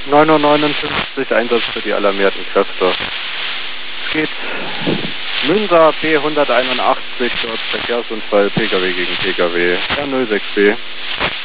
9:59 Uhr, Einsatz für die alarmierten Kräfte. Es geht Münster B181, dort Verkehrsunfall, Pkw gegen Pkw, R06B.